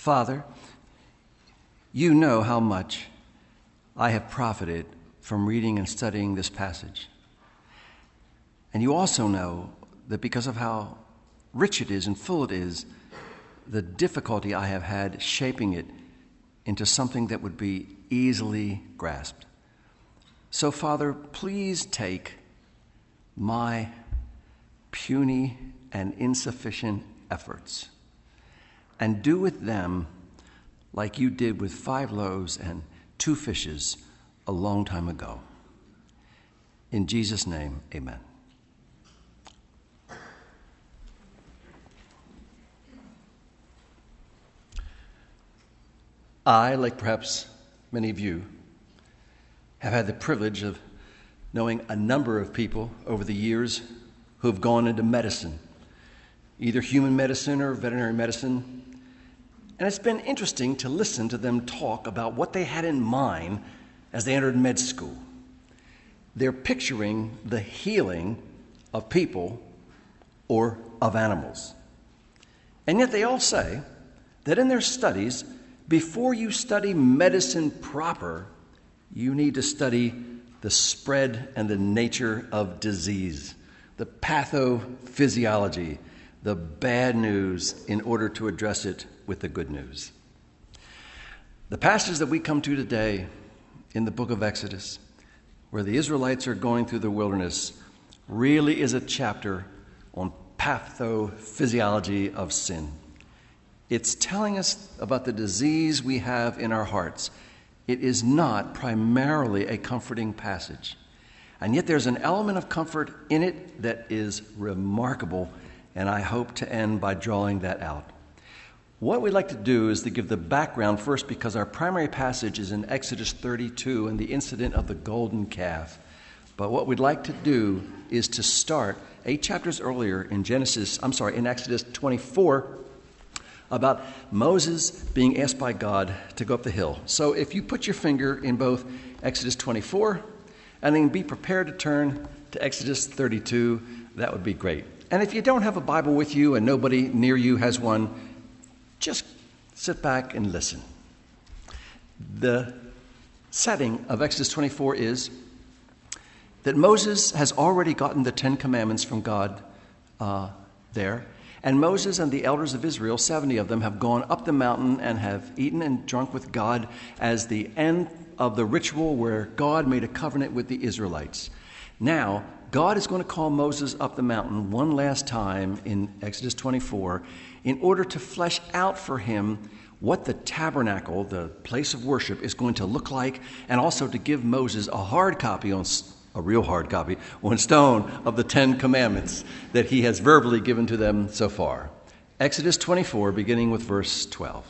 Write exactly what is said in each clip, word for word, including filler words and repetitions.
Father, you know how much I have profited from reading and studying this passage. And you also know that because of how rich it is and full it is, the difficulty I have had shaping it into something that would be easily grasped. So, Father, please take my puny and insufficient efforts and do with them like you did with five loaves and two fishes a long time ago. In Jesus' name, amen. I, like perhaps many of you, have had the privilege of knowing a number of people over the years who have gone into medicine, either human medicine or veterinary medicine. And it's been interesting to listen to them talk about what they had in mind as they entered med school. They're picturing the healing of people or of animals. And yet they all say that in their studies, before you study medicine proper, you need to study the spread and the nature of disease, the pathophysiology, the bad news, in order to address it with the good news. The passage that we come to today in the book of Exodus, where the Israelites are going through the wilderness, really is a chapter on pathophysiology of sin. It's telling us about the disease we have in our hearts. It is not primarily a comforting passage. And yet there's an element of comfort in it that is remarkable, and I hope to end by drawing that out. What we'd like to do is to give the background first, because our primary passage is in Exodus thirty-two and the incident of the golden calf. But what we'd like to do is to start eight chapters earlier in Genesis, I'm sorry, in Exodus twenty-four, about Moses being asked by God to go up the hill. So if you put your finger in both Exodus twenty-four and then be prepared to turn to Exodus thirty-two, that would be great. And if you don't have a Bible with you and nobody near you has one, just sit back and listen. The setting of Exodus twenty-four is that Moses has already gotten the Ten Commandments from God uh, there. And Moses and the elders of Israel, seventy of them, have gone up the mountain and have eaten and drunk with God as the end of the ritual where God made a covenant with the Israelites. Now, God is going to call Moses up the mountain one last time in Exodus twenty-four in order to flesh out for him what the tabernacle, the place of worship, is going to look like, and also to give Moses a hard copy on a real hard copy on stone of the Ten Commandments that he has verbally given to them so far. Exodus twenty-four, beginning with verse twelve.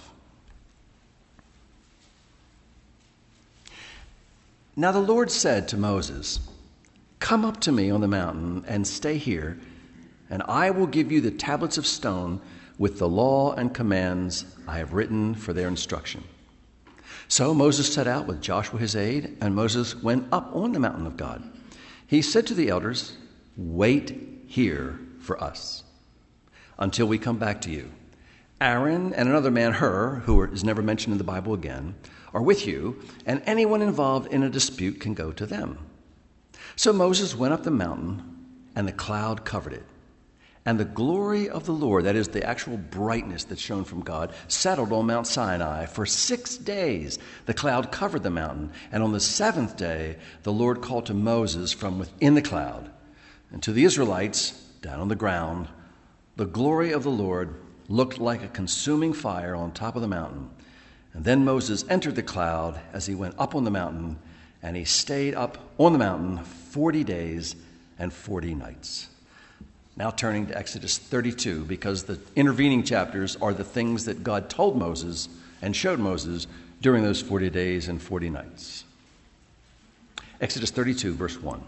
Now the Lord said to Moses, "Come up to me on the mountain and stay here, and I will give you the tablets of stone with the law and commands I have written for their instruction." So Moses set out with Joshua his aide, and Moses went up on the mountain of God. He said to the elders, "Wait here for us until we come back to you. Aaron and another man, Hur, who is never mentioned in the Bible again, are with you, and anyone involved in a dispute can go to them." So Moses went up the mountain, and the cloud covered it. And the glory of the Lord, that is the actual brightness that shone from God, settled on Mount Sinai. For six days the cloud covered the mountain. And on the seventh day the Lord called to Moses from within the cloud. And to the Israelites, down on the ground, the glory of the Lord looked like a consuming fire on top of the mountain. And then Moses entered the cloud as he went up on the mountain, and he stayed up on the mountain forty days and forty nights. Now turning to Exodus thirty-two, because the intervening chapters are the things that God told Moses and showed Moses during those forty days and forty nights. Exodus thirty-two, verse one.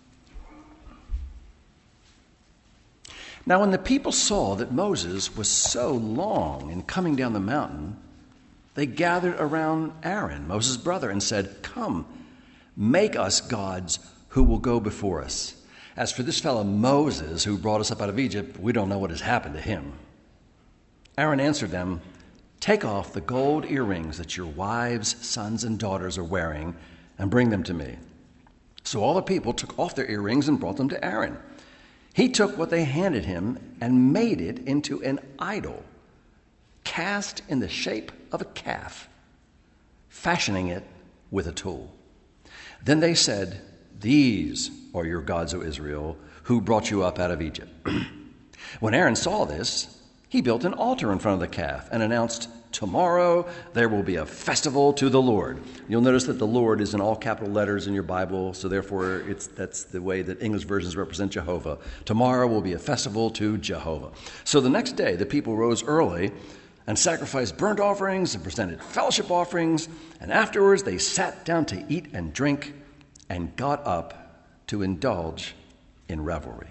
Now when the people saw that Moses was so long in coming down the mountain, they gathered around Aaron, Moses' brother, and said, "Come, make us gods who will go before us. As for this fellow Moses, who brought us up out of Egypt, we don't know what has happened to him." Aaron answered them, take off the gold earrings that your wives, sons, and daughters are wearing and bring them to me." So all the people took off their earrings and brought them to Aaron. He took what they handed him and made it into an idol, cast in the shape of a calf, fashioning it with a tool. Then they said, "These are your gods, O Israel, who brought you up out of Egypt." When Aaron saw this, he built an altar in front of the calf and announced, "Tomorrow there will be a festival to the Lord." You'll notice that the Lord is in all capital letters in your Bible, so therefore it's that's the way that English versions represent Jehovah. Tomorrow will be a festival to Jehovah. So the next day the people rose early and sacrificed burnt offerings and presented fellowship offerings, and afterwards they sat down to eat and drink and got up to indulge in revelry.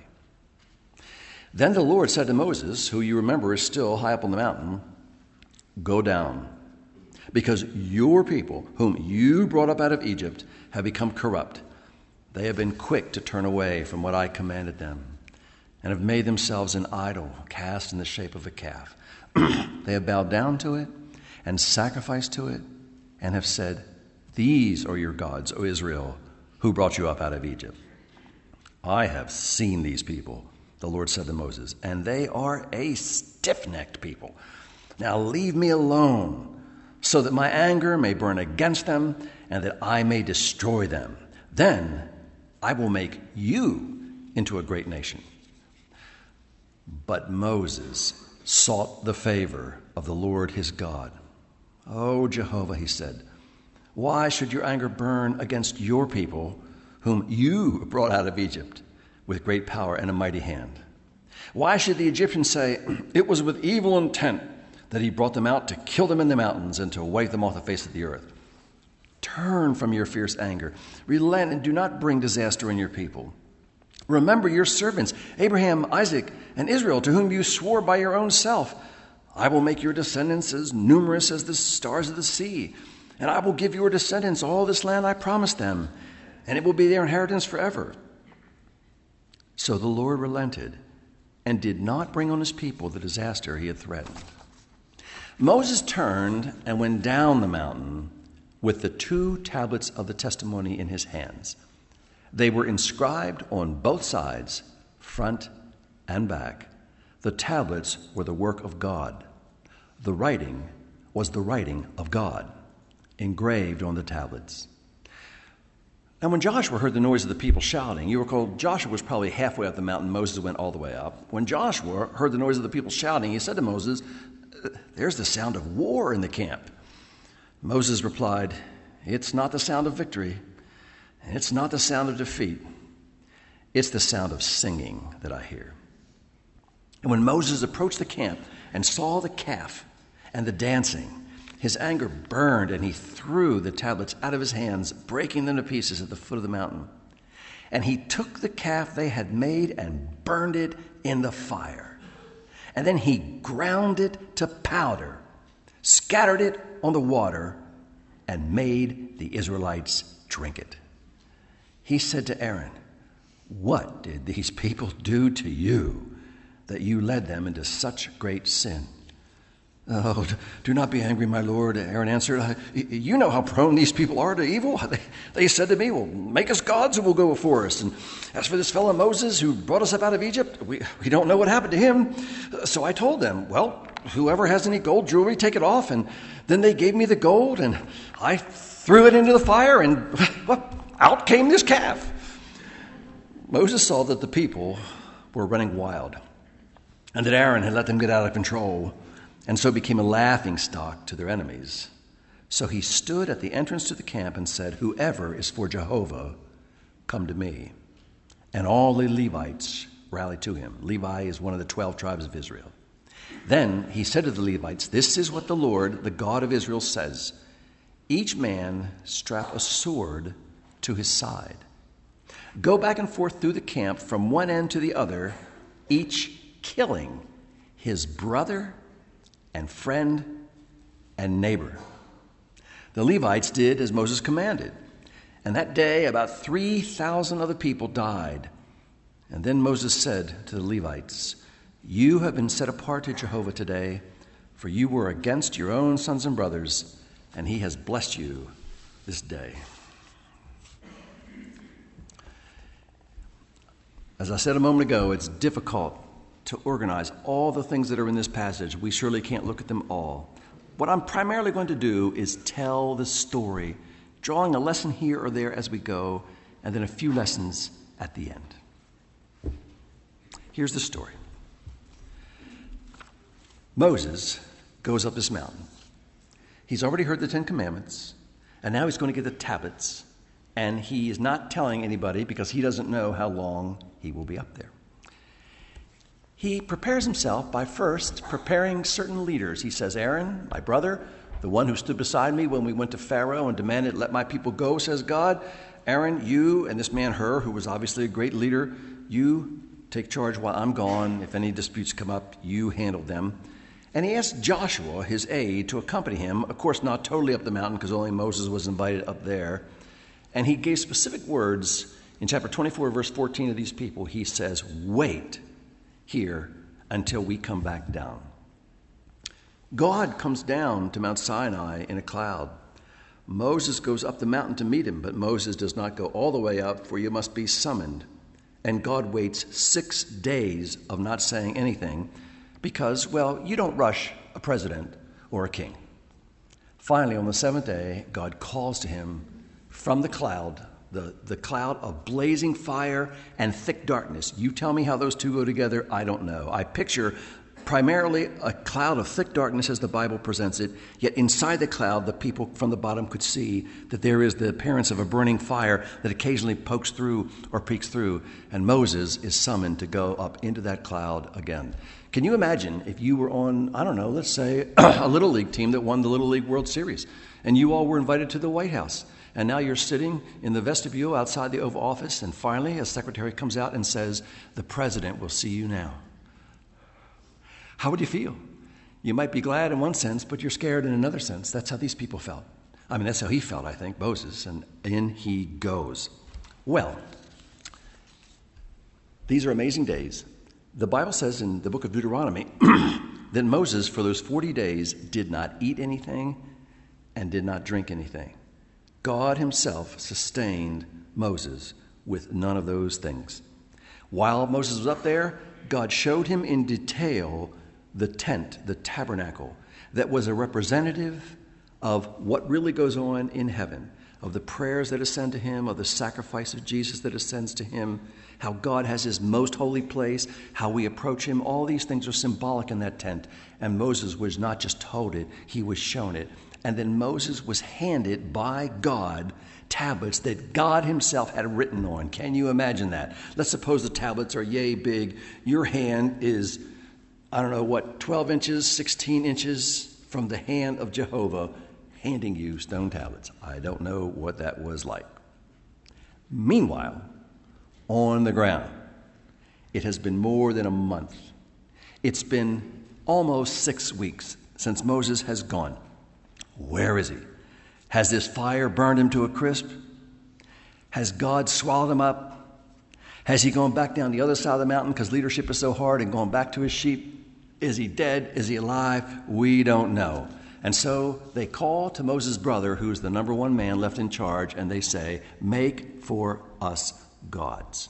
Then the Lord said to Moses, who you remember is still high up on the mountain, "Go down, because your people, whom you brought up out of Egypt, have become corrupt. They have been quick to turn away from what I commanded them, and have made themselves an idol cast in the shape of a calf. They have bowed down to it and sacrificed to it, and have said, 'These are your gods, O Israel, who brought you up out of Egypt.' I have seen these people," the Lord said to Moses, "and they are a stiff-necked people. Now leave me alone, so that my anger may burn against them, and that I may destroy them. Then I will make you into a great nation." But Moses sought the favor of the Lord his God. "O Jehovah," he said, "why should your anger burn against your people, whom you brought out of Egypt with great power and a mighty hand? Why should the Egyptians say, 'It was with evil intent that he brought them out to kill them in the mountains and to wipe them off the face of the earth?' Turn from your fierce anger, relent, and do not bring disaster on your people. Remember your servants, Abraham, Isaac, and Israel, to whom you swore by your own self, 'I will make your descendants as numerous as the stars of the sea, and I will give your descendants all this land I promised them, and it will be their inheritance forever.' So the Lord relented and did not bring on his people the disaster he had threatened. Moses turned and went down the mountain with the two tablets of the testimony in his hands. They were inscribed on both sides, front and back. The tablets were the work of God. The writing was the writing of God, engraved on the tablets. Now when Joshua heard the noise of the people shouting, you recall Joshua was probably halfway up the mountain, Moses went all the way up. When Joshua heard the noise of the people shouting, he said to Moses, "There's the sound of war in the camp." Moses replied, "It's not the sound of victory, and it's not the sound of defeat. It's the sound of singing that I hear." And when Moses approached the camp and saw the calf and the dancing, his anger burned, and he threw the tablets out of his hands, breaking them to pieces at the foot of the mountain. And he took the calf they had made and burned it in the fire. And then he ground it to powder, scattered it on the water, and made the Israelites drink it. He said to Aaron, "What did these people do to you that you led them into such great sin?" "Oh, do not be angry, my lord," Aaron answered. "You know how prone these people are to evil. They, they said to me, 'Well, make us gods who will go before us.' And as for this fellow Moses who brought us up out of Egypt, we, we don't know what happened to him." So I told them, "Well, whoever has any gold jewelry, take it off." And then they gave me the gold, and I threw it into the fire, and well, out came this calf. Moses saw that the people were running wild, and that Aaron had let them get out of control, and so became a laughing stock to their enemies. So he stood at the entrance to the camp and said, "Whoever is for Jehovah, come to me." And all the Levites rallied to him. Levi is one of the twelve tribes of Israel. Then he said to the Levites, "This is what the Lord, the God of Israel, says. Each man strap a sword to his side. Go back and forth through the camp from one end to the other, each killing his brother and friend and neighbor." The Levites did as Moses commanded, and that day about three thousand of the people died. And then Moses said to the Levites, "You have been set apart to Jehovah today for you were against your own sons and brothers, and he has blessed you this day. As I said a moment ago, it's difficult to organize all the things that are in this passage. We surely can't look at them all. What I'm primarily going to do is tell the story, drawing a lesson here or there as we go, and then a few lessons at the end. Here's the story. Moses goes up this mountain. He's already heard the Ten Commandments, and now he's going to get the tablets, and he is not telling anybody because he doesn't know how long he will be up there. He prepares himself by first preparing certain leaders. He says, Aaron, my brother, the one who stood beside me when we went to Pharaoh and demanded, let my people go, says God. Aaron, you and this man Hur, who was obviously a great leader, you take charge while I'm gone. If any disputes come up, you handle them. And he asked Joshua, his aide, to accompany him, of course not totally up the mountain because only Moses was invited up there. And he gave specific words in chapter twenty-four, verse fourteen of these people. He says, wait here until we come back down. God comes down to Mount Sinai in a cloud. Moses goes up the mountain to meet him, but Moses does not go all the way up, for you must be summoned. And God waits six days of not saying anything because, well, you don't rush a president or a king. Finally, on the seventh day, God calls to him from the cloud, the, the cloud of blazing fire and thick darkness. You tell me how those two go together, I don't know. I picture primarily a cloud of thick darkness as the Bible presents it, yet inside the cloud, the people from the bottom could see that there is the appearance of a burning fire that occasionally pokes through or peeks through, and Moses is summoned to go up into that cloud again. Can you imagine if you were on, I don't know, let's say a Little League team that won the Little League World Series, and you all were invited to the White House, and now you're sitting in the vestibule outside the Oval Office, and finally a secretary comes out and says, the president will see you now. How would you feel? You might be glad in one sense, but you're scared in another sense. That's how these people felt. I mean, that's how he felt, I think, Moses, and in he goes. Well, these are amazing days. The Bible says in the book of Deuteronomy that Moses, for those forty days, did not eat anything and did not drink anything. God himself sustained Moses with none of those things. While Moses was up there, God showed him in detail the tent, the tabernacle, that was a representative of what really goes on in heaven, of the prayers that ascend to him, of the sacrifice of Jesus that ascends to him, how God has his most holy place, how we approach him. All these things are symbolic in that tent. And Moses was not just told it, he was shown it. And then Moses was handed by God tablets that God himself had written on. Can you imagine that? Let's suppose the tablets are yay big. Your hand is, I don't know what, twelve inches, sixteen inches from the hand of Jehovah handing you stone tablets. I don't know what that was like. Meanwhile, on the ground, it has been more than a month. It's been almost six weeks since Moses has gone. Where is he? Has this fire burned him to a crisp? Has God swallowed him up? Has he gone back down the other side of the mountain because leadership is so hard and gone back to his sheep? Is he dead? Is he alive? We don't know. And so they call to Moses' brother, who is the number one man left in charge, and they say, make for us gods.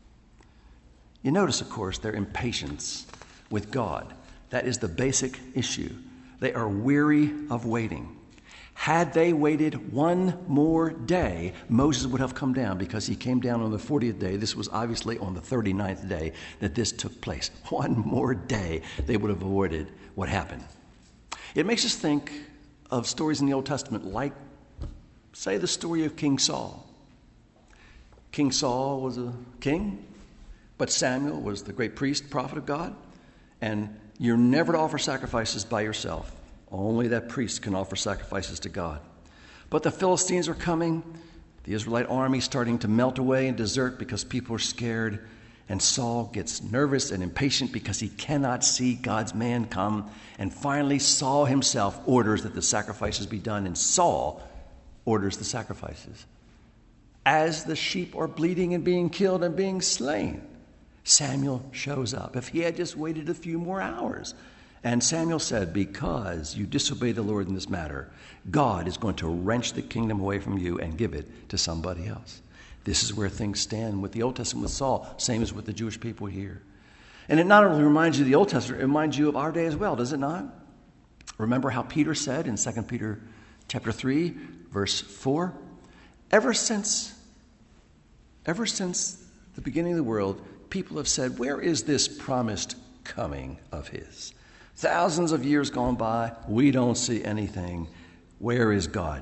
You notice, of course, their impatience with God. That is the basic issue. They are weary of waiting. Had they waited one more day, Moses would have come down because he came down on the fortieth day. This was obviously on the thirty-ninth day that this took place. One more day, they would have avoided what happened. It makes us think of stories in the Old Testament like, say, the story of King Saul. King Saul was a king, but Samuel was the great priest, prophet of God, and you're never to offer sacrifices by yourself. Only that priest can offer sacrifices to God. But the Philistines are coming. The Israelite army starting to melt away and desert because people are scared. And Saul gets nervous and impatient because he cannot see God's man come. And finally, Saul himself orders that the sacrifices be done. And Saul orders the sacrifices. As the sheep are bleeding and being killed and being slain, Samuel shows up. If he had just waited a few more hours And Samuel said, because you disobey the Lord in this matter, God is going to wrench the kingdom away from you and give it to somebody else. This is where things stand with the Old Testament with Saul, same as with the Jewish people here. And it not only reminds you of the Old Testament, it reminds you of our day as well, does it not? Remember how Peter said in Second Peter chapter three, verse four, ever since, ever since the beginning of the world, people have said, where is this promised coming of his? Thousands of years gone by, we don't see anything. Where is God?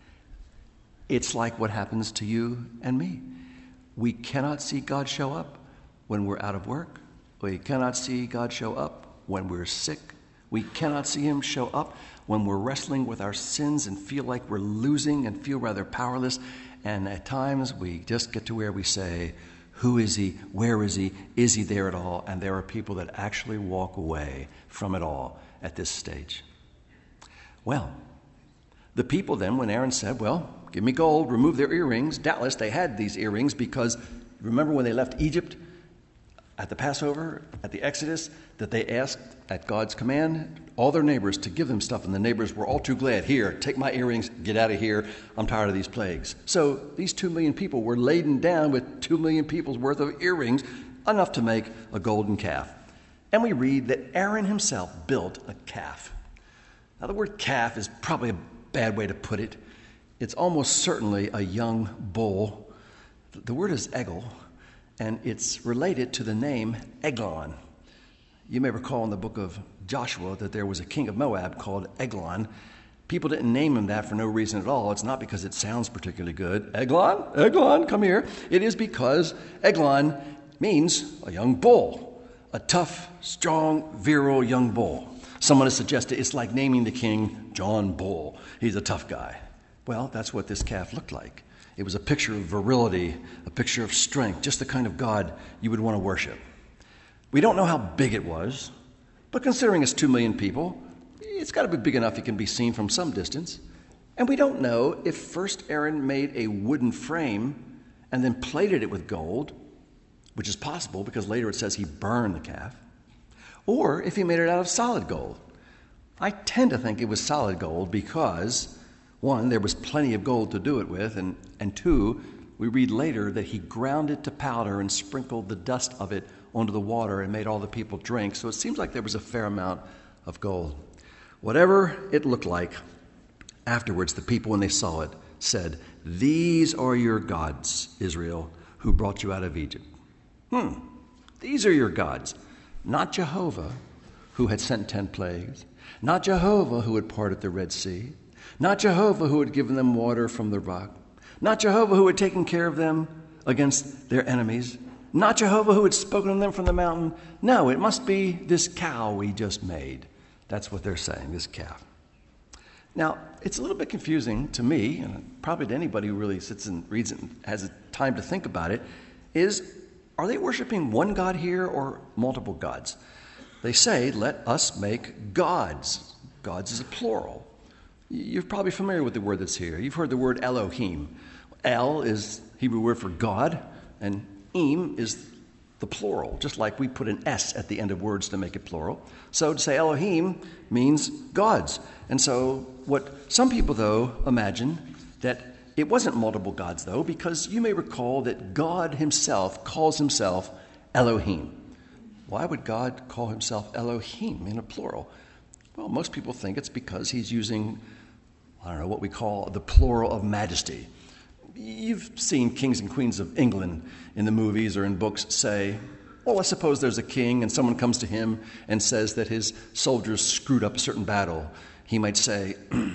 It's like what happens to you and me. We cannot see God show up when we're out of work. We cannot see God show up when we're sick. We cannot see him show up when we're wrestling with our sins and feel like we're losing and feel rather powerless. And at times we just get to where we say, who is he? Where is he? Is he there at all? And there are people that actually walk away from it all at this stage. Well, the people then, when Aaron said, well, give me gold, remove their earrings. Doubtless they had these earrings because remember when they left Egypt at the Passover, at the Exodus, that they asked at God's command all their neighbors to give them stuff, and the neighbors were all too glad. Here, take my earrings, get out of here. I'm tired of these plagues. So these two million people were laden down with two million people's worth of earrings, enough to make a golden calf. And we read that Aaron himself built a calf. Now the word calf is probably a bad way to put it. It's almost certainly a young bull. The word is egel, and it's related to the name Eglon. You may recall in the book of Joshua that there was a king of Moab called Eglon. People didn't name him that for no reason at all. It's not because it sounds particularly good. Eglon, Eglon, come here. It is because Eglon means a young bull, a tough, strong, virile young bull. Someone has suggested it's like naming the king John Bull. He's a tough guy. Well, that's what this calf looked like. It was a picture of virility, a picture of strength, just the kind of God you would want to worship. We don't know how big it was, but considering it's two million people, it's got to be big enough it can be seen from some distance. And we don't know if first Aaron made a wooden frame and then plated it with gold, which is possible because later it says he burned the calf, or if he made it out of solid gold. I tend to think it was solid gold because, one, there was plenty of gold to do it with, and, and two, we read later that he ground it to powder and sprinkled the dust of it onto the water and made all the people drink. So it seems like there was a fair amount of gold. Whatever it looked like, afterwards the people, when they saw it, said, "These are your gods, Israel, who brought you out of Egypt." Hmm, these are your gods. Not Jehovah, who had sent ten plagues. Not Jehovah, who had parted the Red Sea. Not Jehovah, who had given them water from the rock. Not Jehovah, who had taken care of them against their enemies. Not Jehovah, who had spoken to them from the mountain. No, it must be this cow we just made. That's what they're saying, this calf. Now, it's a little bit confusing to me, and probably to anybody who really sits and reads it and has time to think about it, is, are they worshiping one God here or multiple gods? They say, let us make gods. Gods is a plural. You're probably familiar with the word that's here. You've heard the word Elohim. El is Hebrew word for God, and Im is the plural, just like we put an S at the end of words to make it plural. So to say Elohim means gods. And so what some people, though, imagine that it wasn't multiple gods, though, because you may recall that God himself calls himself Elohim. Why would God call himself Elohim in a plural? Well, most people think it's because he's using, I don't know, what we call the plural of majesty. You've seen kings and queens of England in the movies or in books say, well, let's suppose there's a king and someone comes to him and says that his soldiers screwed up a certain battle. He might say,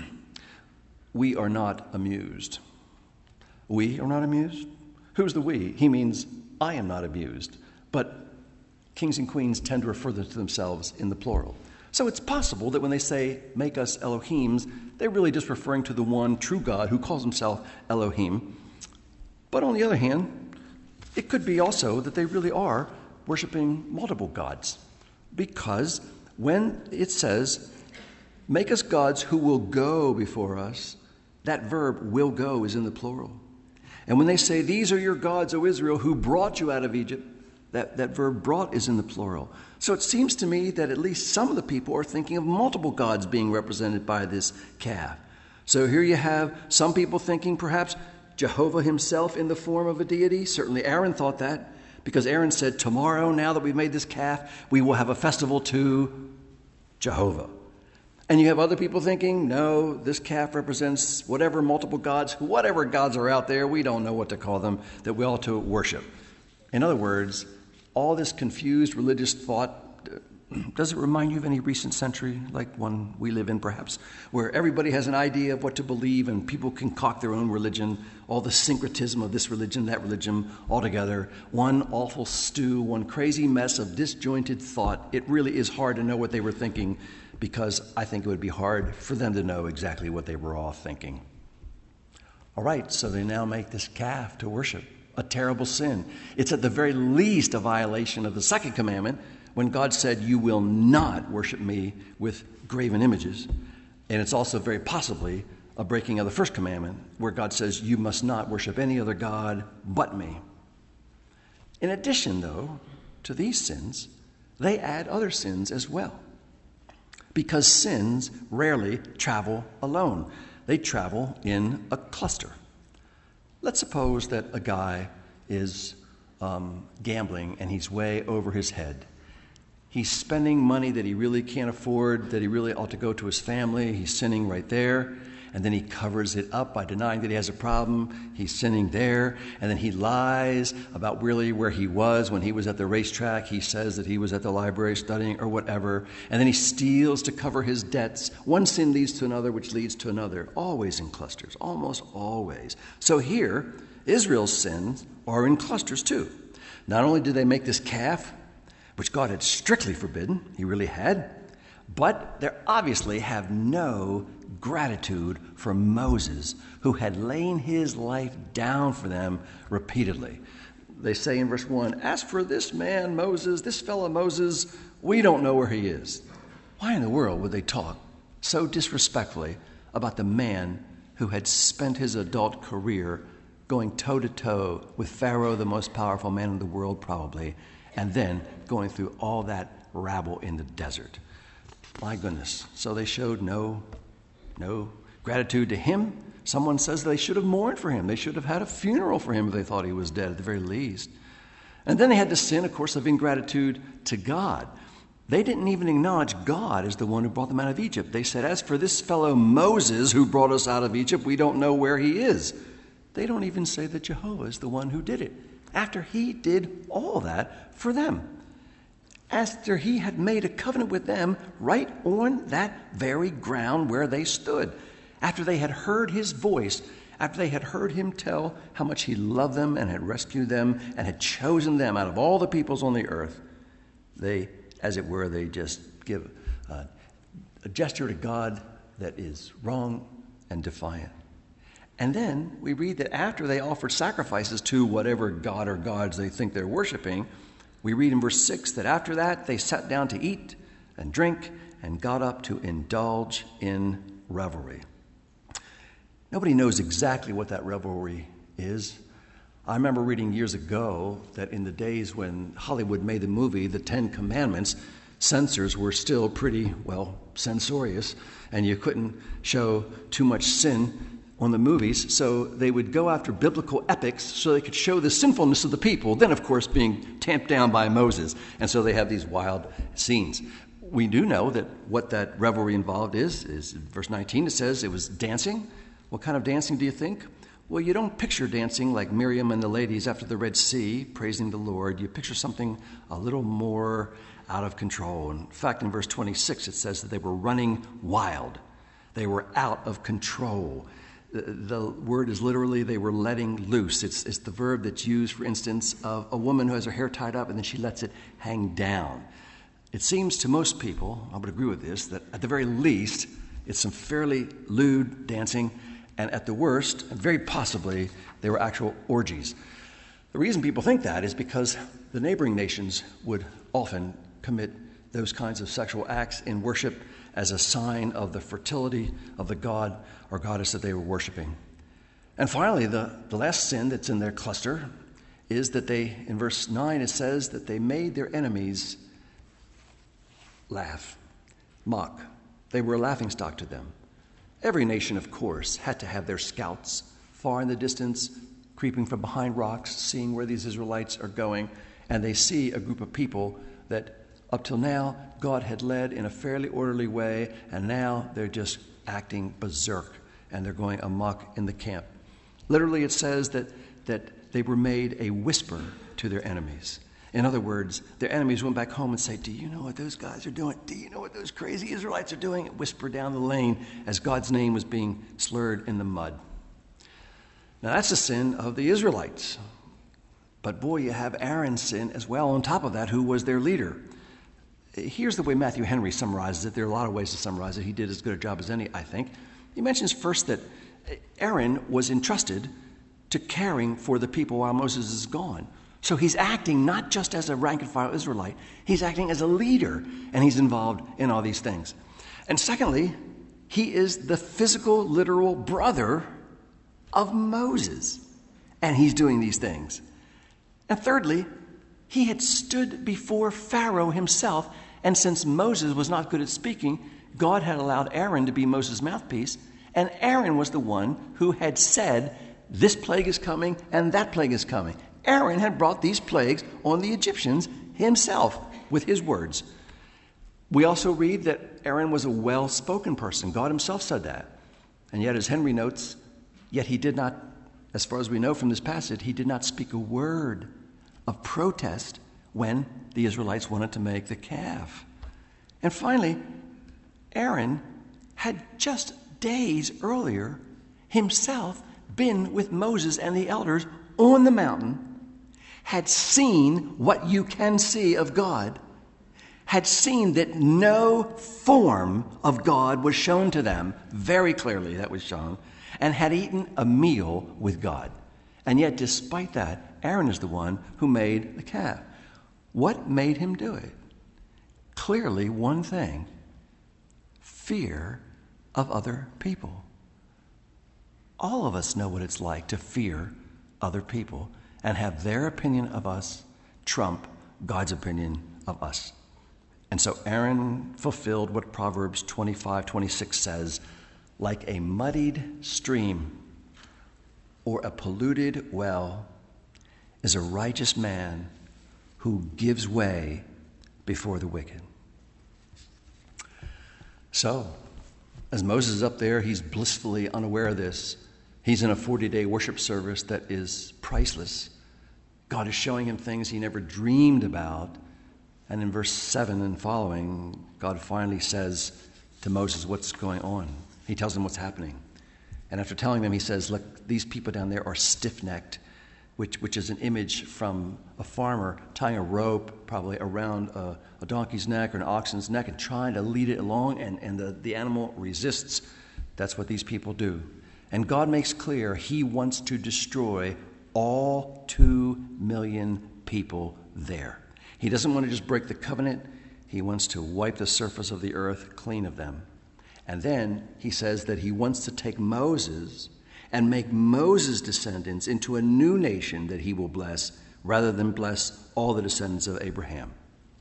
we are not amused. We are not amused? Who's the we? He means, I am not amused. But kings and queens tend to refer to themselves in the plural. So it's possible that when they say, make us Elohims, they're really just referring to the one true God who calls himself Elohim. But on the other hand, it could be also that they really are worshiping multiple gods. Because when it says, make us gods who will go before us, that verb, will go, is in the plural. And when they say, these are your gods, O Israel, who brought you out of Egypt, That, that verb brought is in the plural. So it seems to me that at least some of the people are thinking of multiple gods being represented by this calf. So here you have some people thinking perhaps Jehovah himself in the form of a deity. Certainly Aaron thought that, because Aaron said, tomorrow, now that we've made this calf, we will have a festival to Jehovah. And you have other people thinking, no, this calf represents whatever multiple gods, whatever gods are out there, we don't know what to call them, that we ought to worship. In other words, all this confused religious thought, does it remind you of any recent century, like one we live in perhaps, where everybody has an idea of what to believe and people concoct their own religion, all the syncretism of this religion, that religion, all together, one awful stew, one crazy mess of disjointed thought. It really is hard to know what they were thinking, because I think it would be hard for them to know exactly what they were all thinking. All right, so they now make this calf to worship. A terrible sin. It's at the very least a violation of the second commandment, when God said, you will not worship me with graven images. And it's also very possibly a breaking of the first commandment, where God says, you must not worship any other God but me. In addition, though, to these sins, they add other sins as well. Because sins rarely travel alone. They travel in a cluster. Let's suppose that a guy is um, gambling and he's way over his head. He's spending money that he really can't afford, that he really ought to go to his family. He's sinning right there. And then he covers it up by denying that he has a problem. He's sinning there. And then he lies about really where he was when he was at the racetrack. He says that he was at the library studying or whatever. And then he steals to cover his debts. One sin leads to another, which leads to another. Always in clusters, almost always. So here, Israel's sins are in clusters too. Not only did they make this calf, which God had strictly forbidden, he really had, but they obviously have no gratitude for Moses, who had lain his life down for them repeatedly. They say in verse one, as for this man Moses, this fellow Moses, we don't know where he is. Why in the world would they talk so disrespectfully about the man who had spent his adult career going toe-to-toe with Pharaoh, the most powerful man in the world probably, and then going through all that rabble in the desert? My goodness. So they showed no, no gratitude to him. Someone says they should have mourned for him. They should have had a funeral for him if they thought he was dead at the very least. And then they had the sin, of course, of ingratitude to God. They didn't even acknowledge God as the one who brought them out of Egypt. They said, as for this fellow Moses who brought us out of Egypt, we don't know where he is. They don't even say that Jehovah is the one who did it, after he did all that for them. After he had made a covenant with them right on that very ground where they stood. After they had heard his voice, after they had heard him tell how much he loved them and had rescued them and had chosen them out of all the peoples on the earth, they, as it were, they just give uh, a gesture to God that is wrong and defiant. And then we read that after they offered sacrifices to whatever god or gods they think they're worshiping, we read in verse six that after that they sat down to eat and drink and got up to indulge in revelry. Nobody knows exactly what that revelry is. I remember reading years ago that in the days when Hollywood made the movie The Ten Commandments, censors were still pretty, well, censorious, and you couldn't show too much sin on the movies, so they would go after biblical epics so they could show the sinfulness of the people, then of course being tamped down by Moses. And so they have these wild scenes. We do know that what that revelry involved is, is in verse nineteen, it says it was dancing. What kind of dancing do you think? Well, you don't picture dancing like Miriam and the ladies after the Red Sea, praising the Lord. You picture something a little more out of control. In fact, in verse twenty-six, it says that they were running wild. They were out of control. The word is literally they were letting loose. It's, it's the verb that's used, for instance, of a woman who has her hair tied up and then she lets it hang down. It seems to most people, I would agree with this, that at the very least, it's some fairly lewd dancing, and at the worst, very possibly, they were actual orgies. The reason people think that is because the neighboring nations would often commit those kinds of sexual acts in worship as a sign of the fertility of the god or goddess that they were worshiping. And finally, the, the last sin that's in their cluster is that they, in verse nine, it says that they made their enemies laugh, mock. They were a laughingstock to them. Every nation, of course, had to have their scouts far in the distance, creeping from behind rocks, seeing where these Israelites are going, and they see a group of people that up till now God had led in a fairly orderly way, and now they're just acting berserk, and they're going amok in the camp. Literally, it says that, that they were made a whisper to their enemies. In other words, their enemies went back home and say, do you know what those guys are doing? Do you know what those crazy Israelites are doing? Whisper down the lane as God's name was being slurred in the mud. Now, that's the sin of the Israelites. But boy, you have Aaron's sin as well on top of that, who was their leader. Here's the way Matthew Henry summarizes it. There are a lot of ways to summarize it. He did as good a job as any, I think. He mentions first that Aaron was entrusted to caring for the people while Moses is gone. So he's acting not just as a rank-and-file Israelite, he's acting as a leader, and he's involved in all these things. And secondly, he is the physical, literal brother of Moses, and he's doing these things. And thirdly, he had stood before Pharaoh himself, and since Moses was not good at speaking, God had allowed Aaron to be Moses' mouthpiece, and Aaron was the one who had said, this plague is coming and that plague is coming. Aaron had brought these plagues on the Egyptians himself with his words. We also read that Aaron was a well-spoken person. God himself said that. And yet, as Henry notes, yet he did not, as far as we know from this passage, he did not speak a word of protest when the Israelites wanted to make the calf. And finally, Aaron had just days earlier himself been with Moses and the elders on the mountain, had seen what you can see of God, had seen that no form of God was shown to them, very clearly that was shown, and had eaten a meal with God. And yet, despite that, Aaron is the one who made the calf. What made him do it? Clearly, one thing: fear of other people. All of us know what it's like to fear other people and have their opinion of us trump God's opinion of us. And so Aaron fulfilled what Proverbs twenty-five twenty-six says, like a muddied stream or a polluted well is a righteous man who gives way before the wicked. So, as Moses is up there, he's blissfully unaware of this. He's in a forty-day worship service that is priceless. God is showing him things he never dreamed about. And in verse seven and following, God finally says to Moses what's going on. He tells him what's happening. And after telling them, he says, look, these people down there are stiff-necked, which, which is an image from a farmer tying a rope probably around a, a donkey's neck or an oxen's neck and trying to lead it along, and, and the, the animal resists. That's what these people do. And God makes clear he wants to destroy all two million people there. He doesn't want to just break the covenant. He wants to wipe the surface of the earth clean of them. And then he says that he wants to take Moses and make Moses' descendants into a new nation that he will bless, rather than bless all the descendants of Abraham.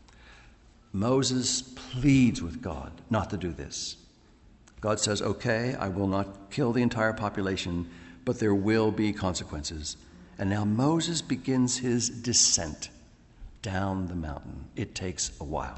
Moses pleads with God not to do this. God says, okay, I will not kill the entire population, but there will be consequences. And now Moses begins his descent down the mountain. It takes a while.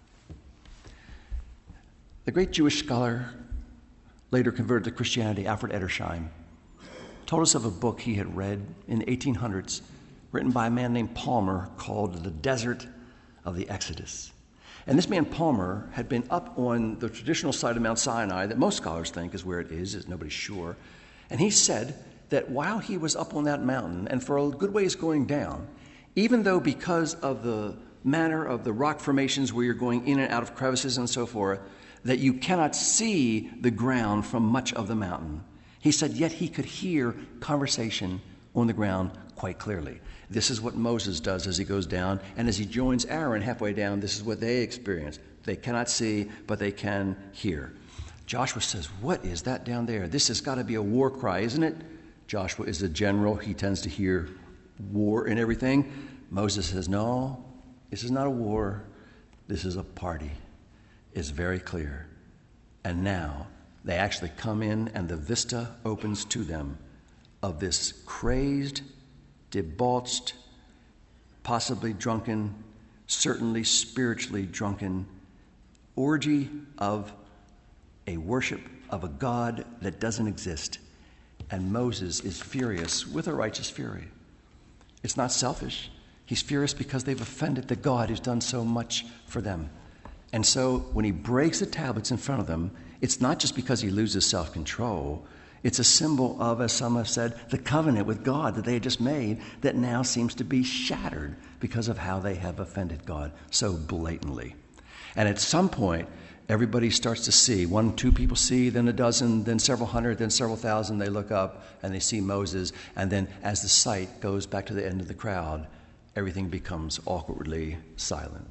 The great Jewish scholar, later converted to Christianity, Alfred Edersheim, told us of a book he had read in the eighteen hundreds, written by a man named Palmer, called The Desert of the Exodus. And this man Palmer had been up on the traditional site of Mount Sinai that most scholars think is where it is, as nobody's sure. And he said that while he was up on that mountain, and for a good ways going down, even though because of the manner of the rock formations where you're going in and out of crevices and so forth, that you cannot see the ground from much of the mountain, he said, yet he could hear conversation on the ground quite clearly. This is what Moses does as he goes down, and as he joins Aaron halfway down, this is what they experience. They cannot see, but they can hear. Joshua says, what is that down there? This has got to be a war cry, isn't it? Joshua is a general. He tends to hear war and everything. Moses says, no, this is not a war. This is a party. It's very clear. And now they actually come in and the vista opens to them of this crazed, debauched, possibly drunken, certainly spiritually drunken orgy of a worship of a God that doesn't exist. And Moses is furious with a righteous fury. It's not selfish. He's furious because they've offended the God who's done so much for them. And so when he breaks the tablets in front of them, it's not just because he loses self-control. It's a symbol of, as some have said, the covenant with God that they had just made that now seems to be shattered because of how they have offended God so blatantly. And at some point, everybody starts to see. One, two people see, then a dozen, then several hundred, then several thousand. They look up and they see Moses. And then as the sight goes back to the end of the crowd, everything becomes awkwardly silent.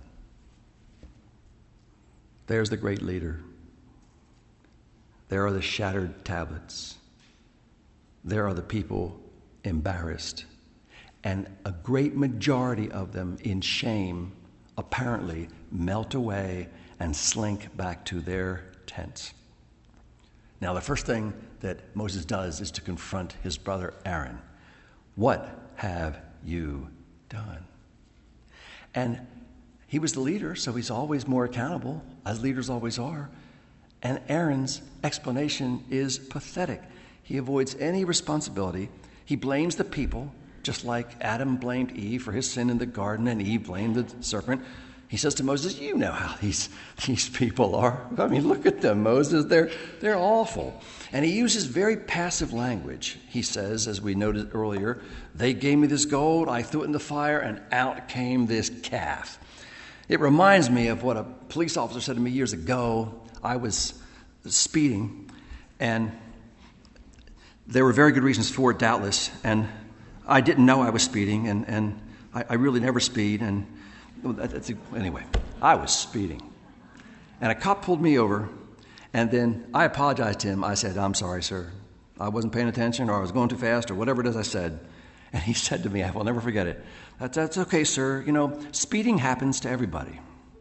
There's the great leader. There are the shattered tablets. There are the people embarrassed. And a great majority of them in shame apparently melt away and slink back to their tents. Now, the first thing that Moses does is to confront his brother Aaron. What have you done? And he was the leader, so he's always more accountable, as leaders always are. And Aaron's explanation is pathetic. He avoids any responsibility. He blames the people, just like Adam blamed Eve for his sin in the garden, and Eve blamed the serpent. He says to Moses, you know how these, these people are. I mean, look at them, Moses. They're, they're awful. And he uses very passive language. He says, as we noted earlier, they gave me this gold, I threw it in the fire, and out came this calf. It reminds me of what a police officer said to me years ago. I was speeding, and there were very good reasons for it, doubtless. And I didn't know I was speeding, and, and I, I really never speed. And that's, anyway, I was speeding. And a cop pulled me over, and then I apologized to him. I said, I'm sorry, sir. I wasn't paying attention, or I was going too fast, or whatever it is I said. And he said to me, I will never forget it, that's, that's okay, sir. You know, speeding happens to everybody.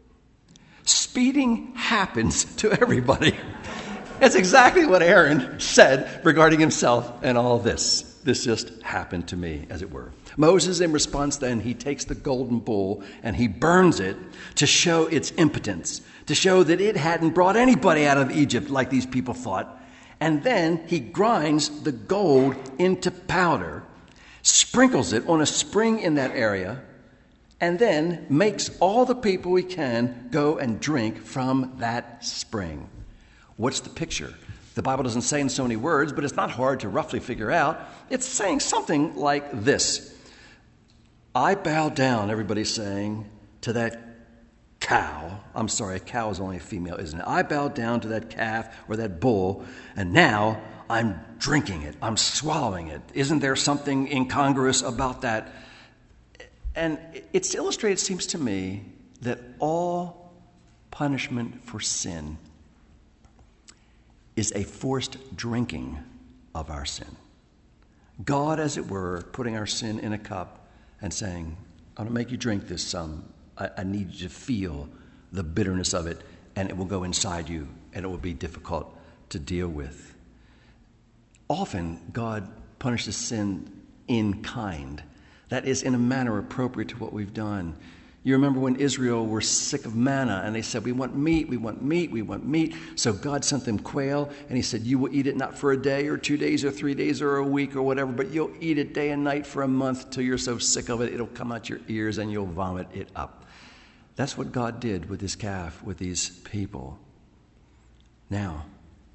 Speeding happens to everybody. That's exactly what Aaron said regarding himself and all this. This just happened to me, as it were. Moses, in response then, he takes the golden bull and he burns it to show its impotence, to show that it hadn't brought anybody out of Egypt like these people thought. And then he grinds the gold into powder, sprinkles it on a spring in that area, and then makes all the people he can go and drink from that spring. What's the picture? The Bible doesn't say in so many words, but it's not hard to roughly figure out. It's saying something like this. I bow down, everybody's saying, to that cow. I'm sorry, a cow is only a female, isn't it? I bow down to that calf or that bull, and now I'm drinking it. I'm swallowing it. Isn't there something incongruous about that? And it's illustrated, it seems to me, that all punishment for sin is a forced drinking of our sin. God, as it were, putting our sin in a cup and saying, I'm going to make you drink this some. I, I need you to feel the bitterness of it, and it will go inside you, and it will be difficult to deal with. Often, God punishes sin in kind. That is, in a manner appropriate to what we've done. You remember when Israel were sick of manna, and they said, we want meat, we want meat, we want meat. So God sent them quail, and he said, you will eat it not for a day or two days or three days or a week or whatever, but you'll eat it day and night for a month till you're so sick of it, it'll come out your ears and you'll vomit it up. That's what God did with this calf, with these people. Now,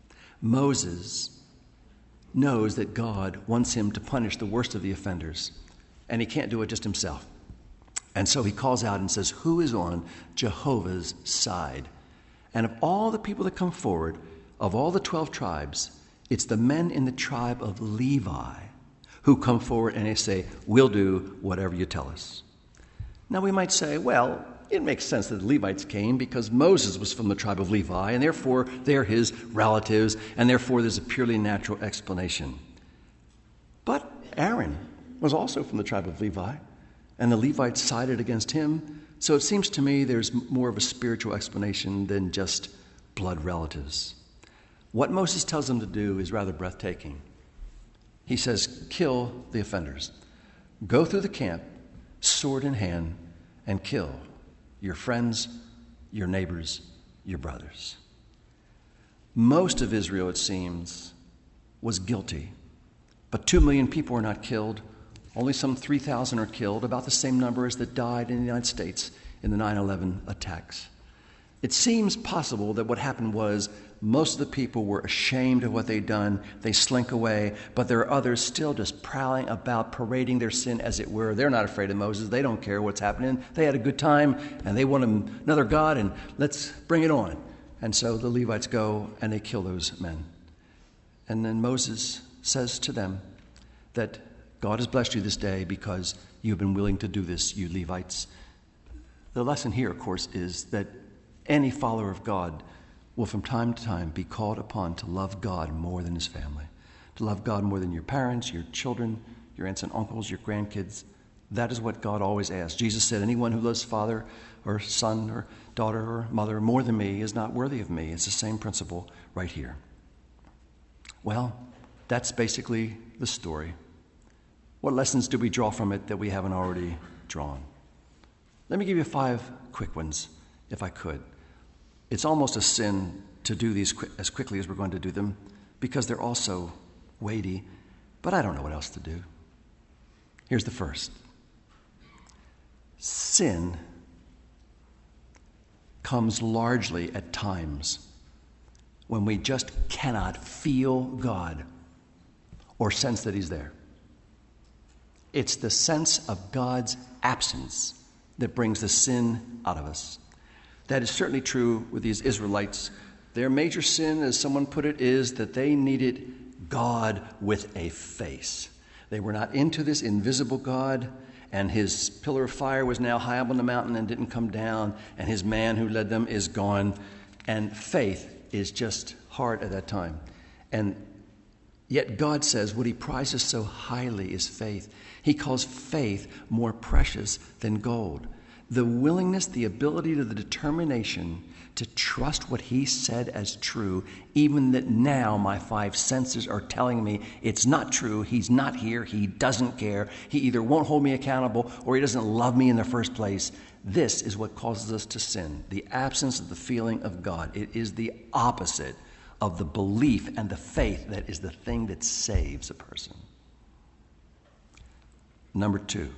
Moses knows that God wants him to punish the worst of the offenders, and he can't do it just himself. And so he calls out and says, who is on Jehovah's side? And of all the people that come forward, of all the twelve tribes, it's the men in the tribe of Levi who come forward and they say, we'll do whatever you tell us. Now we might say, well, it makes sense that the Levites came because Moses was from the tribe of Levi, and therefore they're his relatives, and therefore there's a purely natural explanation. But Aaron was also from the tribe of Levi, and the Levites sided against him. So it seems to me there's more of a spiritual explanation than just blood relatives. What Moses tells them to do is rather breathtaking. He says, kill the offenders. Go through the camp, sword in hand, and kill your friends, your neighbors, your brothers. Most of Israel, it seems, was guilty. But two million people were not killed. Only some three thousand are killed, about the same number as that died in the United States in the nine eleven attacks. It seems possible that what happened was most of the people were ashamed of what they'd done. They slink away, but there are others still just prowling about, parading their sin as it were. They're not afraid of Moses. They don't care what's happening. They had a good time, and they want another God, and let's bring it on. And so the Levites go, and they kill those men. And then Moses says to them that God has blessed you this day because you've been willing to do this, you Levites. The lesson here, of course, is that any follower of God will from time to time be called upon to love God more than his family, to love God more than your parents, your children, your aunts and uncles, your grandkids. That is what God always asks. Jesus said, anyone who loves father or son or daughter or mother more than me is not worthy of me. It's the same principle right here. Well, that's basically the story. What lessons do we draw from it that we haven't already drawn? Let me give you five quick ones, if I could. It's almost a sin to do these qu- as quickly as we're going to do them because they're also weighty, but I don't know what else to do. Here's the first. Sin comes largely at times when we just cannot feel God or sense that he's there. It's the sense of God's absence that brings the sin out of us. That is certainly true with these Israelites. Their major sin, as someone put it, is that they needed God with a face. They were not into this invisible God, and his pillar of fire was now high up on the mountain and didn't come down, and his man who led them is gone, and faith is just hard at that time. And yet God says what he prizes so highly is faith. He calls faith more precious than gold. The willingness, the ability, the determination to trust what he said as true, even that now my five senses are telling me it's not true, he's not here, he doesn't care, he either won't hold me accountable or he doesn't love me in the first place. This is what causes us to sin, the absence of the feeling of God. It is the opposite of the belief and the faith that is the thing that saves a person. Number two,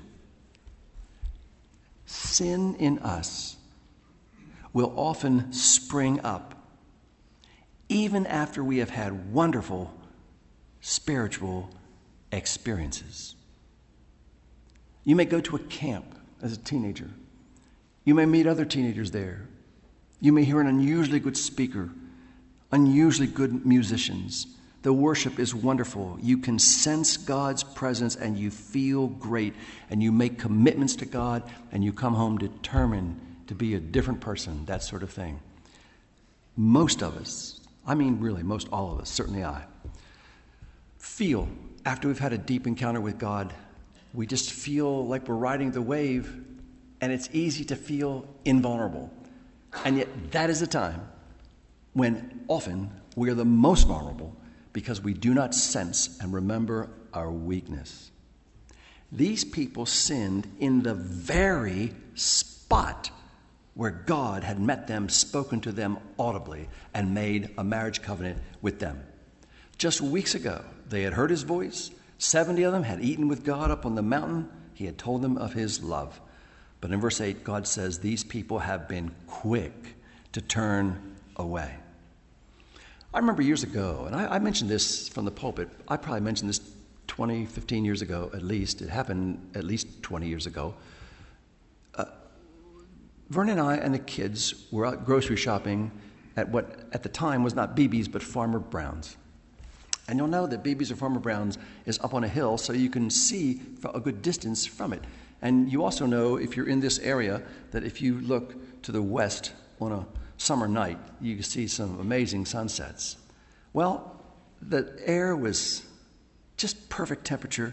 sin in us will often spring up even after we have had wonderful spiritual experiences. You may go to a camp as a teenager. You may meet other teenagers there. You may hear an unusually good speaker, unusually good musicians. The worship is wonderful. You can sense God's presence and you feel great. And you make commitments to God and you come home determined to be a different person, that sort of thing. Most of us, I mean really most all of us, certainly I, feel after we've had a deep encounter with God, we just feel like we're riding the wave and it's easy to feel invulnerable. And yet that is a time when often we are the most vulnerable because we do not sense and remember our weakness. These people sinned in the very spot where God had met them, spoken to them audibly, and made a marriage covenant with them. Just weeks ago, they had heard his voice. Seventy of them had eaten with God up on the mountain. He had told them of his love. But in verse eight, God says, these people have been quick to turn away. I remember years ago, and I, I mentioned this from the pulpit. I probably mentioned this twenty, fifteen years ago at least. It happened at least twenty years ago. Uh, Vern and I and the kids were out grocery shopping at what at the time was not B B's but Farmer Brown's. And you'll know that B B's or Farmer Brown's is up on a hill, so you can see for a good distance from it. And you also know, if you're in this area, that if you look to the west on a summer night, you can see some amazing sunsets. Well, the air was just perfect temperature.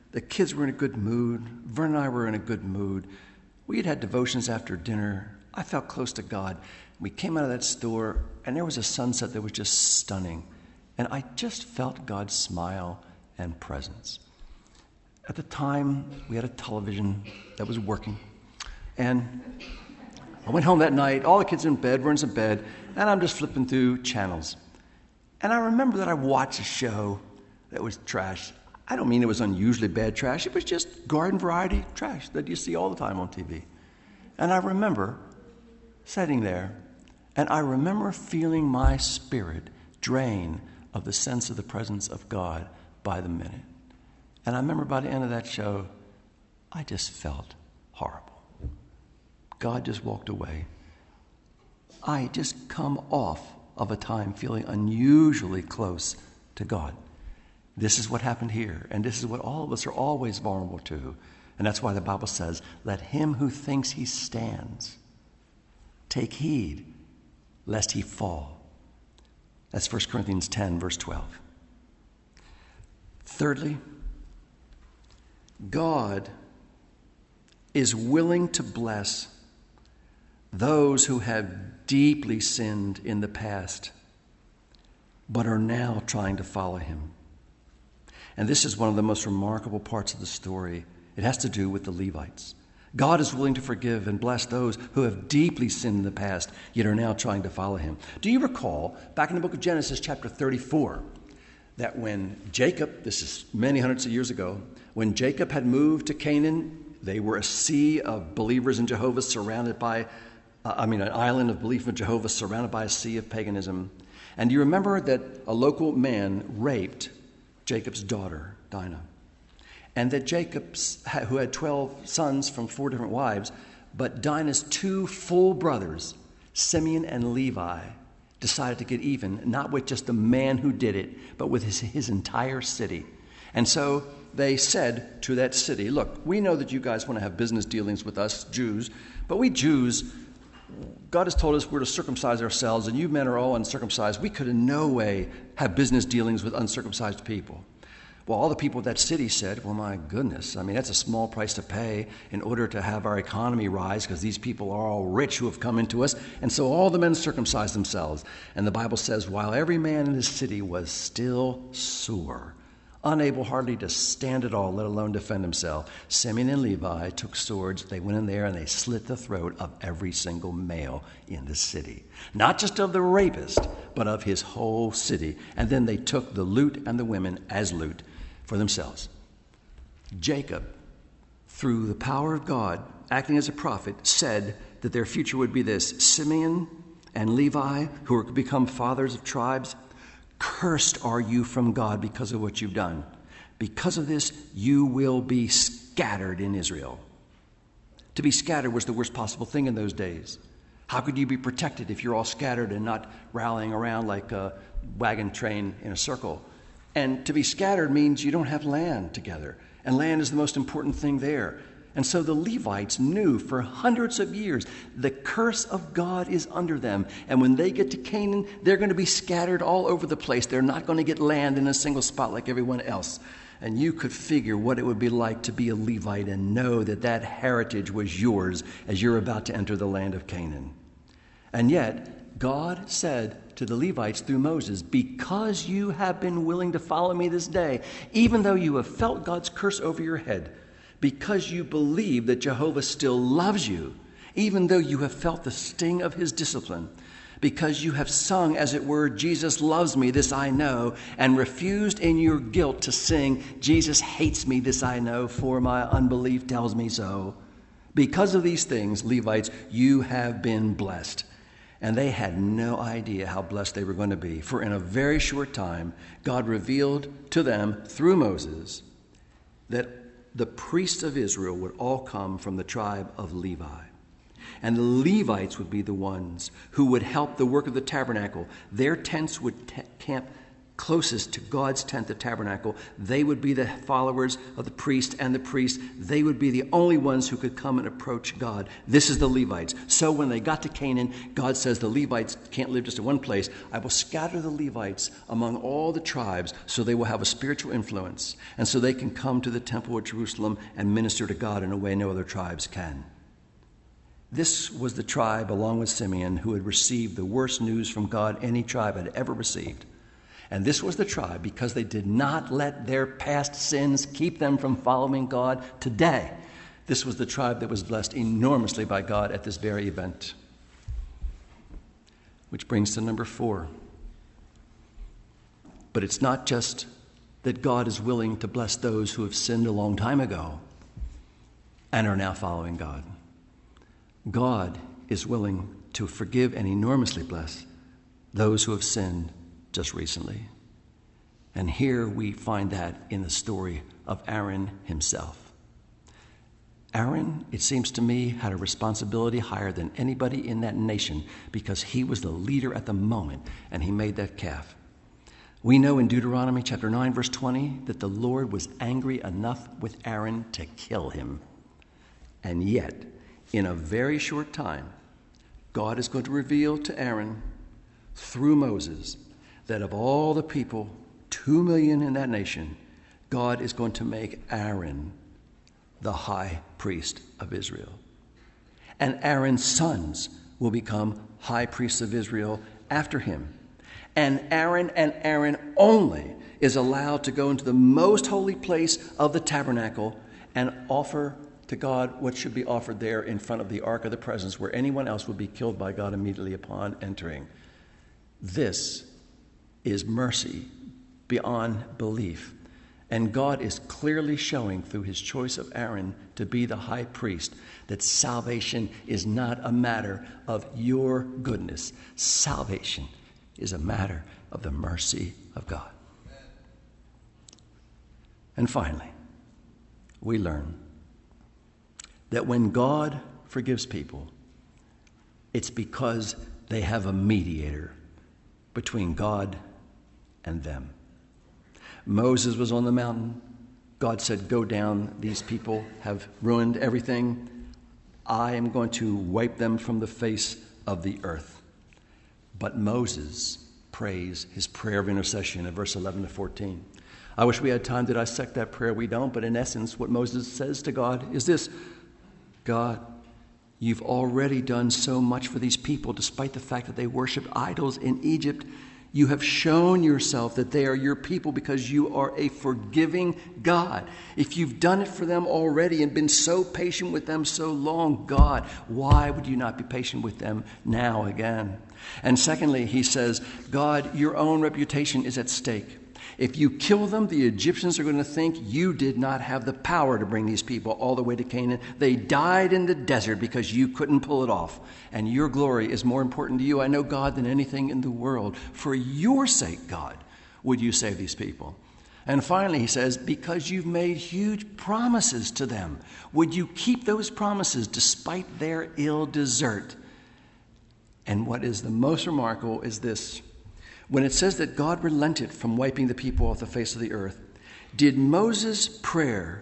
The kids were in a good mood. Vern and I were in a good mood. We had had devotions after dinner. I felt close to God. We came out of that store, and there was a sunset that was just stunning. And I just felt God's smile and presence. At the time, we had a television that was working. And I went home that night, all the kids in bed, Vern's in bed, and I'm just flipping through channels. And I remember that I watched a show that was trash. I don't mean it was unusually bad trash. It was just garden variety trash that you see all the time on T V. And I remember sitting there, and I remember feeling my spirit drain of the sense of the presence of God by the minute. And I remember by the end of that show, I just felt horrible. God just walked away. I had just come off of a time feeling unusually close to God. This is what happened here, and this is what all of us are always vulnerable to. And that's why the Bible says, let him who thinks he stands take heed lest he fall. That's First Corinthians ten, verse twelve. Thirdly, God is willing to bless those who have deeply sinned in the past, but are now trying to follow him. And this is one of the most remarkable parts of the story. It has to do with the Levites. God is willing to forgive and bless those who have deeply sinned in the past, yet are now trying to follow him. Do you recall, back in the book of Genesis, chapter thirty-four, that when Jacob, this is many hundreds of years ago, when Jacob had moved to Canaan, they were a sea of believers in Jehovah surrounded by, uh, I mean, an island of belief in Jehovah surrounded by a sea of paganism. And do you remember that a local man raped Jacob's daughter, Dinah? And that Jacob, who had twelve sons from four different wives, but Dinah's two full brothers, Simeon and Levi, decided to get even, not with just the man who did it, but with his, his entire city. And so they said to that city, look, we know that you guys want to have business dealings with us Jews, but we Jews, God has told us we're to circumcise ourselves, and you men are all uncircumcised. We could in no way have business dealings with uncircumcised people. Well, all the people of that city said, well, my goodness, I mean, that's a small price to pay in order to have our economy rise, because these people are all rich who have come into us. And so all the men circumcised themselves. And the Bible says, while every man in the city was still sore, unable hardly to stand at all, let alone defend himself, Simeon and Levi took swords. They went in there and they slit the throat of every single male in the city. Not just of the rapist, but of his whole city. And then they took the loot and the women as loot for themselves. Jacob, through the power of God, acting as a prophet, said that their future would be this: Simeon and Levi, who are to become fathers of tribes, cursed are you from God because of what you've done. Because of this, you will be scattered in Israel. To be scattered was the worst possible thing in those days. How could you be protected if you're all scattered and not rallying around like a wagon train in a circle? And to be scattered means you don't have land together. And land is the most important thing there. And so the Levites knew for hundreds of years the curse of God is under them. And when they get to Canaan, they're going to be scattered all over the place. They're not going to get land in a single spot like everyone else. And you could figure what it would be like to be a Levite and know that that heritage was yours as you're about to enter the land of Canaan. And yet, God said to the Levites through Moses, because you have been willing to follow me this day, even though you have felt God's curse over your head, because you believe that Jehovah still loves you, even though you have felt the sting of his discipline, because you have sung, as it were, Jesus loves me, this I know, and refused in your guilt to sing, Jesus hates me, this I know, for my unbelief tells me so. Because of these things, Levites, you have been blessed. And they had no idea how blessed they were going to be. For in a very short time, God revealed to them through Moses that the priests of Israel would all come from the tribe of Levi. And the Levites would be the ones who would help the work of the tabernacle. Their tents would t- camp closest to God's tent, the tabernacle. They would be the followers of the priest, and the priest, they would be the only ones who could come and approach God. This is the Levites. So when they got to Canaan, God says the Levites can't live just in one place. I will scatter the Levites among all the tribes so they will have a spiritual influence, and so they can come to the temple at Jerusalem and minister to God in a way no other tribes can. This was the tribe, along with Simeon, who had received the worst news from God any tribe had ever received. And this was the tribe, because they did not let their past sins keep them from following God today. This was the tribe that was blessed enormously by God at this very event. Which brings to number four. But it's not just that God is willing to bless those who have sinned a long time ago and are now following God. God is willing to forgive and enormously bless those who have sinned just recently. And here we find that in the story of Aaron himself. Aaron, it seems to me, had a responsibility higher than anybody in that nation because he was the leader at the moment, and he made that calf. We know in Deuteronomy chapter nine, verse twenty, that the Lord was angry enough with Aaron to kill him. And yet, in a very short time, God is going to reveal to Aaron through Moses that of all the people, two million in that nation, God is going to make Aaron the high priest of Israel. And Aaron's sons will become high priests of Israel after him. And Aaron and Aaron only is allowed to go into the most holy place of the tabernacle and offer to God what should be offered there in front of the Ark of the Presence, where anyone else would be killed by God immediately upon entering. This is mercy beyond belief. And God is clearly showing through his choice of Aaron to be the high priest that salvation is not a matter of your goodness. Salvation is a matter of the mercy of God. And finally, we learn that when God forgives people, it's because they have a mediator between God and them. Moses was on the mountain. God said, go down. These people have ruined everything. I am going to wipe them from the face of the earth. But Moses prays his prayer of intercession in verse eleven to fourteen. I wish we had time to dissect that prayer. We don't. But in essence, what Moses says to God is this: God, you've already done so much for these people, despite the fact that they worshiped idols in Egypt. You have shown yourself that they are your people because you are a forgiving God. If you've done it for them already and been so patient with them so long, God, why would you not be patient with them now again? And secondly, he says, God, your own reputation is at stake. If you kill them, the Egyptians are going to think you did not have the power to bring these people all the way to Canaan. They died in the desert because you couldn't pull it off. And your glory is more important to you, I know, God, than anything in the world. For your sake, God, would you save these people? And finally, he says, because you've made huge promises to them, would you keep those promises despite their ill desert? And what is the most remarkable is this. When it says that God relented from wiping the people off the face of the earth, did Moses' prayer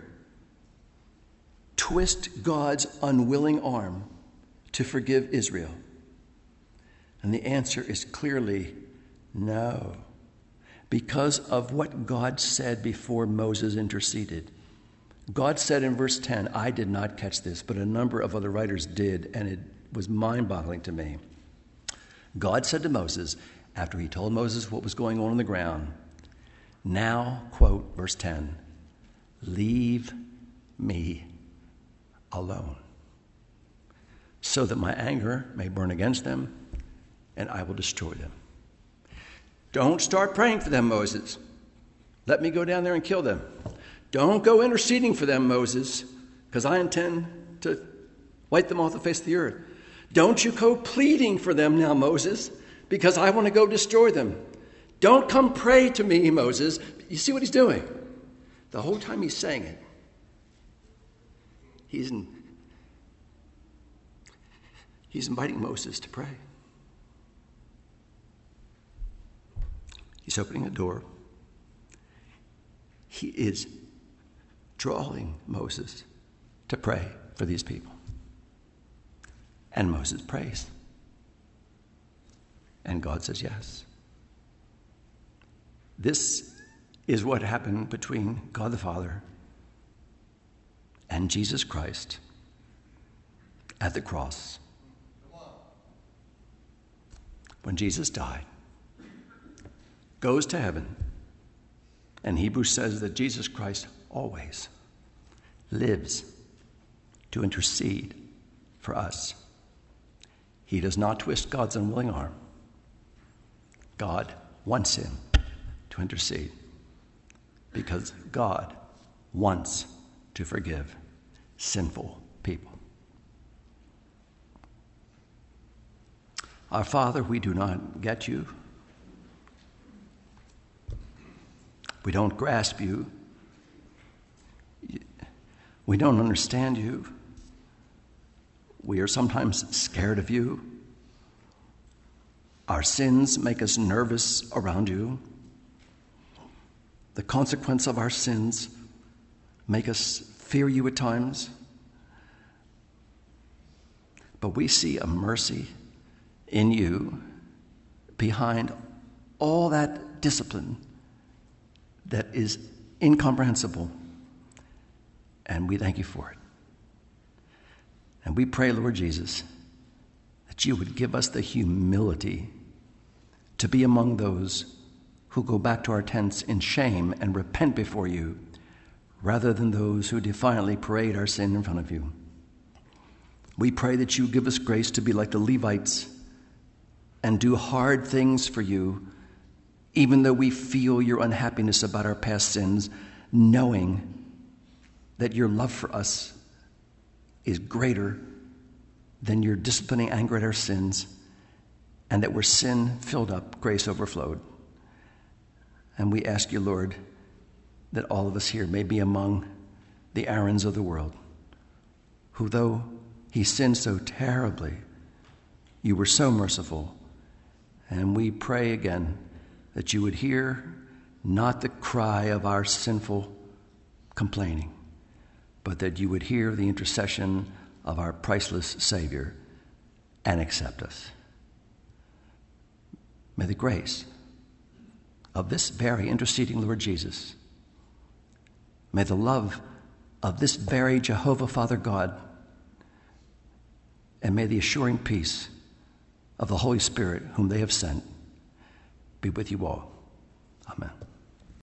twist God's unwilling arm to forgive Israel? And the answer is clearly no, because of what God said before Moses interceded. God said in verse ten, I did not catch this, but a number of other writers did, and it was mind-boggling to me. God said to Moses, after he told Moses what was going on on the ground, now, quote, verse ten, leave me alone, so that my anger may burn against them, and I will destroy them. Don't start praying for them, Moses. Let me go down there and kill them. Don't go interceding for them, Moses, because I intend to wipe them off the face of the earth. Don't you go pleading for them now, Moses, because I want to go destroy them. Don't come pray to me, Moses. You see what he's doing? The whole time he's saying it, he's, in, he's inviting Moses to pray. He's opening a door. He is drawing Moses to pray for these people. And Moses prays. And God says yes. This is what happened between God the Father and Jesus Christ at the cross. When Jesus died, goes to heaven, and Hebrews says that Jesus Christ always lives to intercede for us. He does not twist God's unwilling arm. God wants him to intercede because God wants to forgive sinful people. Our Father, we do not get you. We don't grasp you. We don't understand you. We are sometimes scared of you. Our sins make us nervous around you. The consequence of our sins make us fear you at times. But we see a mercy in you behind all that discipline that is incomprehensible. And we thank you for it. And we pray, Lord Jesus, that you would give us the humility to be among those who go back to our tents in shame and repent before you, rather than those who defiantly parade our sin in front of you. We pray that you give us grace to be like the Levites and do hard things for you, even though we feel your unhappiness about our past sins, knowing that your love for us is greater than your disciplining anger at our sins, and that where sin filled up, grace overflowed. And we ask you, Lord, that all of us here may be among the Aarons of the world, who, though he sinned so terribly, you were so merciful. And we pray again that you would hear not the cry of our sinful complaining, but that you would hear the intercession of our priceless Savior and accept us. May the grace of this very interceding Lord Jesus, may the love of this very Jehovah Father God, and may the assuring peace of the Holy Spirit whom they have sent be with you all. Amen.